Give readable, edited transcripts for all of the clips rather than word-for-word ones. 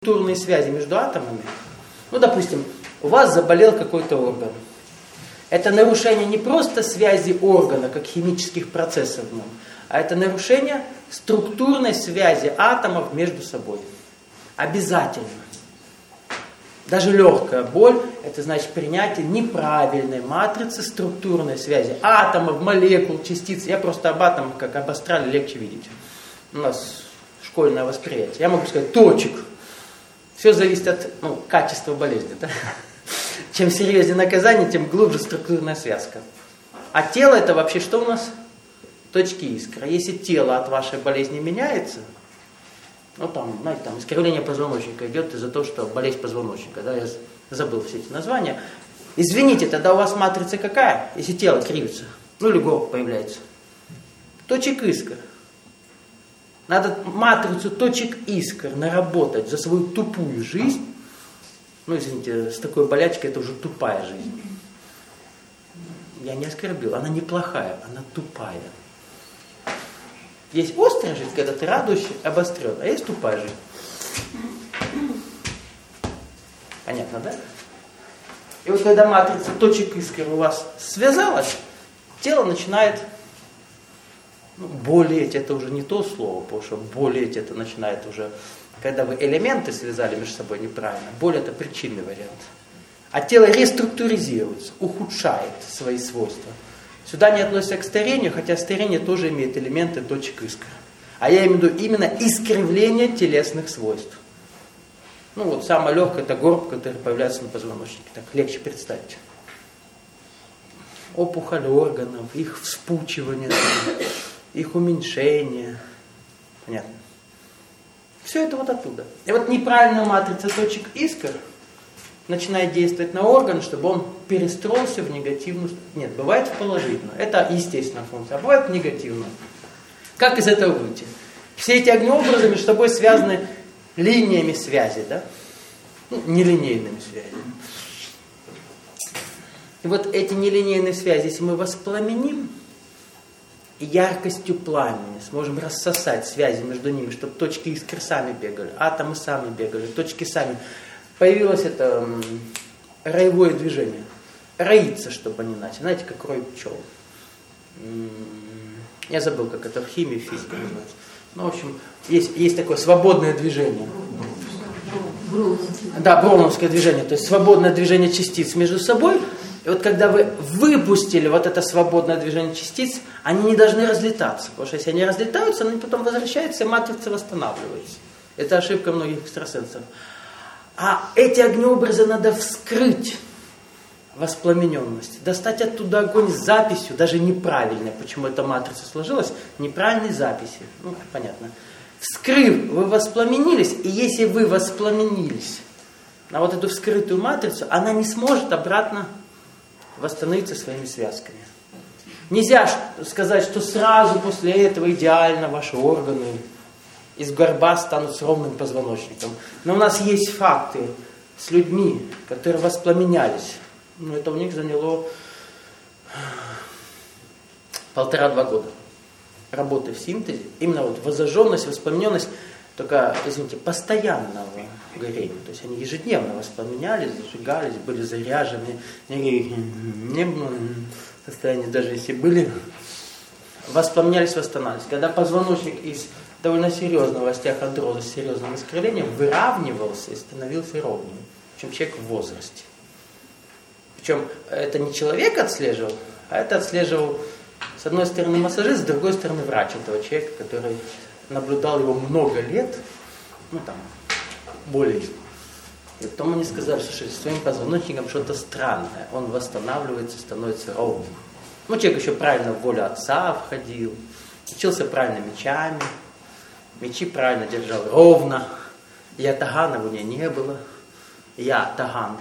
структурные связи между атомами. Ну, допустим, у вас заболел какой-то орган. Это нарушение не просто связи органа, как химических процессов в нем, а это нарушение структурной связи атомов между собой. Обязательно. Даже легкая боль, это значит принятие неправильной матрицы структурной связи атомов, молекул, частиц. Я просто об атомах, как об астрале, легче видеть. У нас школьное восприятие. Я могу сказать точек. Все зависит от качества болезни. Да? Чем серьезнее наказание, тем глубже структурная связка. А тело это вообще что у нас? Точки искры. Если тело от вашей болезни меняется, знаете, искривление позвоночника идет из-за того, что болезнь позвоночника. Да? Я забыл все эти названия. Извините, тогда у вас матрица какая? Если тело кривится, или горб появляется. Точек искр. Надо матрицу точек искр наработать за свою тупую жизнь. Извините, с такой болячкой это уже тупая жизнь. Я не оскорбил, она неплохая, она тупая. Есть острая жизнь, когда ты радующий, обострен, а есть тупая жизнь. Понятно, да? И вот когда матрица точек искр у вас связалась, тело начинает болеть, это уже не то слово, потому что болеть это начинает уже, когда вы элементы связали между собой неправильно. Боль это причинный вариант. А тело реструктуризируется, ухудшает свои свойства. Сюда не относится к старению, хотя старение тоже имеет элементы точек искр. А я имею в виду именно искривление телесных свойств. Самое легкое это горб, который появляется на позвоночнике. Так легче представить. Опухоль органов, их вспучивание, их уменьшение. Понятно? Все это оттуда. И неправильная матрица точек искр начинает действовать на орган, чтобы он перестроился в негативную... Нет, бывает в положительную. Это естественная функция. А бывает в негативную. Как из этого выйти? Все эти огнеобразы между собой связаны линиями связи, да? Нелинейными связями. И эти нелинейные связи, если мы воспламеним, яркостью пламени сможем рассосать связи между ними, чтобы точки искр сами бегали, атомы сами бегали, точки сами. Появилось это роевое движение. Роиться, чтобы они начали. Знаете, как рой пчел. Я забыл, как это в химии, в физике называется. В общем, есть такое свободное движение. Да, броуновское движение. То есть свободное движение частиц между собой. И когда вы выпустили это свободное движение частиц, они не должны разлетаться. Потому что если они разлетаются, они потом возвращаются, и матрица восстанавливается. Это ошибка многих экстрасенсов. А эти огнеобразы надо вскрыть воспламененность. Достать оттуда огонь с записью, даже неправильной. Почему эта матрица сложилась? Неправильной записи. Понятно. Вскрыв, вы воспламенились, и если вы воспламенились на эту вскрытую матрицу, она не сможет обратно восстановиться своими связками. Нельзя сказать, что сразу после этого идеально ваши органы из горба станут с ровным позвоночником. Но у нас есть факты с людьми, которые воспламенялись. Это у них заняло 1,5-2 года работы в синтезе. Именно воззажженность, воспламененность, только, извините, постоянного горения. То есть они ежедневно воспламенялись, зажигались, были заряжены. Не было состояния, даже если были, воспламенялись, восстанавливались. Когда позвоночник из довольно серьезного остеохондроза с серьезным искривлением выравнивался и становился ровным, чем человек в возрасте. Причем это не человек отслеживал, а это отслеживал с одной стороны массажист, с другой стороны врач этого человека, который наблюдал его много лет, более. И потом они сказали, что с своим позвоночником что-то странное. Он восстанавливается, становится ровным. Человек еще правильно в волю отца входил, учился правильно мечами, мечи правильно держал ровно. Ятагана у меня не было. Я Таган.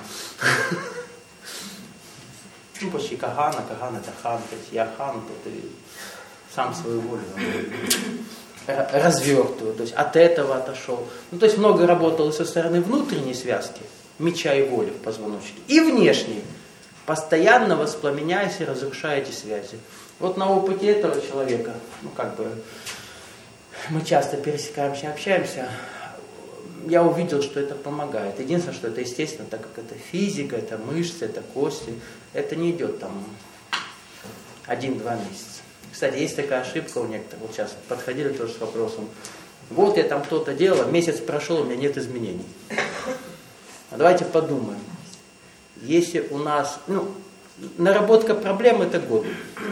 Почти Каган это хан, то есть я хан, то ты сам свою волю развертываю, то есть от этого отошел. То есть много работало со стороны внутренней связки, меча и воли в позвоночнике, и внешней, постоянно воспламеняясь и разрушая эти связи. На опыте этого человека, мы часто пересекаемся, общаемся, я увидел, что это помогает. Единственное, что это естественно, так как это физика, это мышцы, это кости, это не идет там 1-2 месяца. Кстати, есть такая ошибка у некоторых. Вот сейчас подходили тоже с вопросом. Вот я там что-то делал, месяц прошел, у меня нет изменений. А давайте подумаем. Если у нас, наработка проблем это год.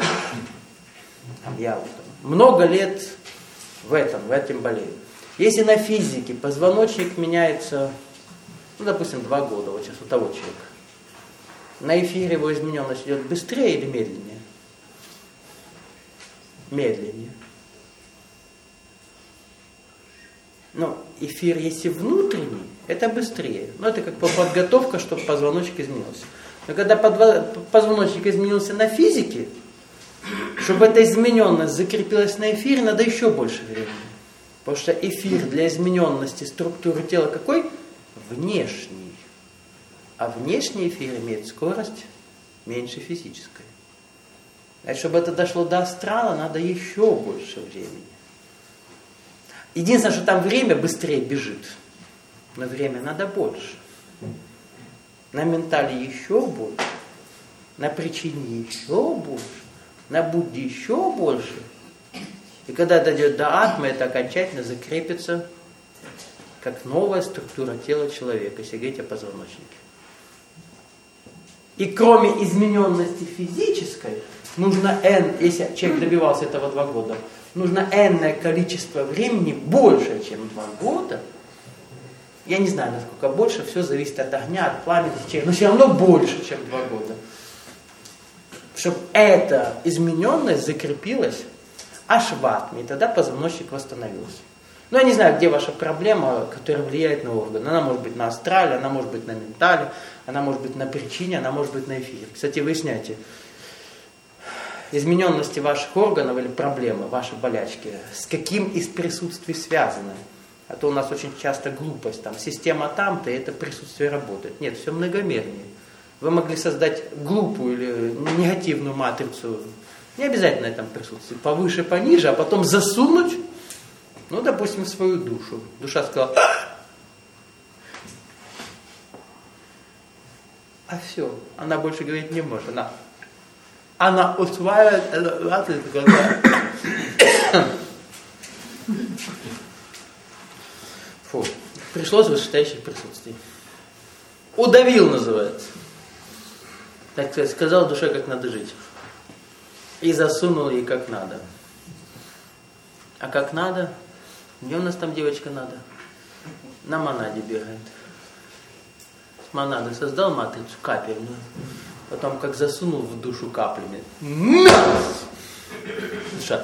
Я много лет в этом болею. Если на физике позвоночник меняется, допустим, 2 года, вот сейчас у того человека, на эфире его измененность идет быстрее или медленнее? Медленнее. Эфир, если внутренний, это быстрее. Это как подготовка, чтобы позвоночник изменился. Но когда позвоночник изменился на физике, чтобы эта измененность закрепилась на эфире, надо еще больше времени. Потому что эфир для измененности структуры тела какой? Внешний. А внешний эфир имеет скорость меньше физической. А чтобы это дошло до астрала, надо еще больше времени. Единственное, что там время быстрее бежит. Но время надо больше. На ментале еще больше. На причине еще больше. На Будде еще больше. И когда дойдет до атмы, это окончательно закрепится как новая структура тела человека, если говорить о позвоночнике. И кроме измененности физической, нужно если человек добивался этого 2 года, нужно энное количество времени, больше, чем 2 года. Я не знаю, насколько больше, все зависит от огня, от пламени, но все равно больше, чем 2 года. Чтобы эта измененность закрепилась аж в атме, и тогда позвоночник восстановился. Я не знаю, где ваша проблема, которая влияет на орган. Она может быть на астрале, она может быть на ментале, она может быть на причине, она может быть на эфире. Кстати, выясняйте, измененности ваших органов или проблемы, ваши болячки, с каким из присутствий связаны. А то у нас очень часто глупость, система там-то, и это присутствие работает. Нет, все многомернее. Вы могли создать глупую или негативную матрицу, не обязательно на этом присутствии, повыше, пониже, а потом засунуть, допустим, в свою душу. Душа сказала, а все, она больше говорить не может. Она усваивает, пришлось в вышестоящих присутствий. Удавил, называется. Так сказать, сказал душе, как надо жить. И засунул ей как надо. А как надо? Где у нас там девочка надо? На монаде бегает. С монады создал матрицу капельную. Потом как засунул в душу каплями. Душа.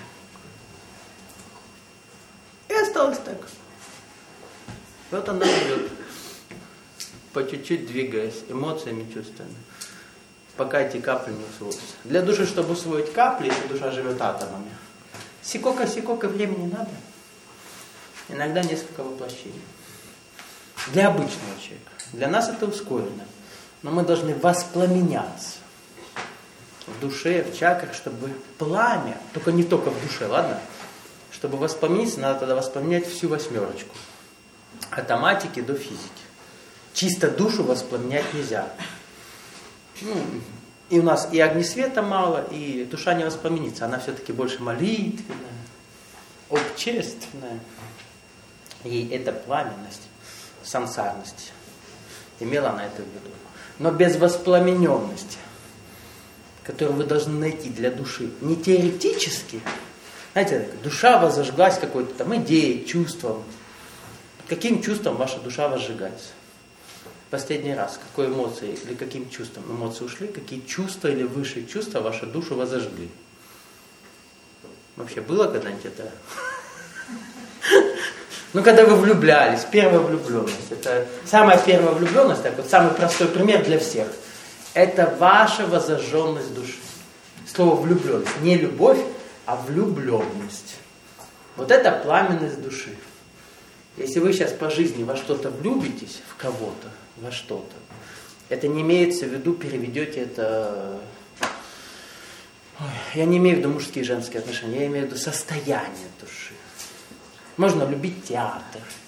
И осталось так. Вот она живет. По чуть-чуть двигаясь эмоциями, чувствами. Пока эти капли не усвоятся. Для души, чтобы усвоить капли, если душа живет атомами, сикока времени надо. Иногда несколько воплощений. Для обычного человека. Для нас это ускорено. Но мы должны воспламеняться в душе, в чакрах, чтобы пламя, только не только в душе, ладно? Чтобы воспламениться, надо тогда воспламенять всю 8. От аматики до физики. Чисто душу воспламенять нельзя. И у нас и огнесвета мало, и душа не воспламенится. Она все-таки больше молитвенная, общественная. И эта пламенность, сансарность, имела она это в виду. Но без воспламененности, которую вы должны найти для души, не теоретически. Знаете, душа возжигалась какой-то там идеей, чувством. Каким чувством ваша душа возжигается? Последний раз, какой эмоцией или каким чувством эмоции ушли, какие чувства или высшие чувства вашу душу возожгли? Вообще было когда-нибудь это? Когда вы влюблялись, первая влюбленность. Это самая первая влюбленность, так вот самый простой пример для всех. Это ваша возожженность души. Слово влюбленность. Не любовь, а влюбленность. Вот это пламенность души. Если вы сейчас по жизни во что-то влюбитесь, в кого-то, во что-то, это не имеется в виду, переведете это... Я не имею в виду мужские и женские отношения, я имею в виду состояние души. Можно любить театр,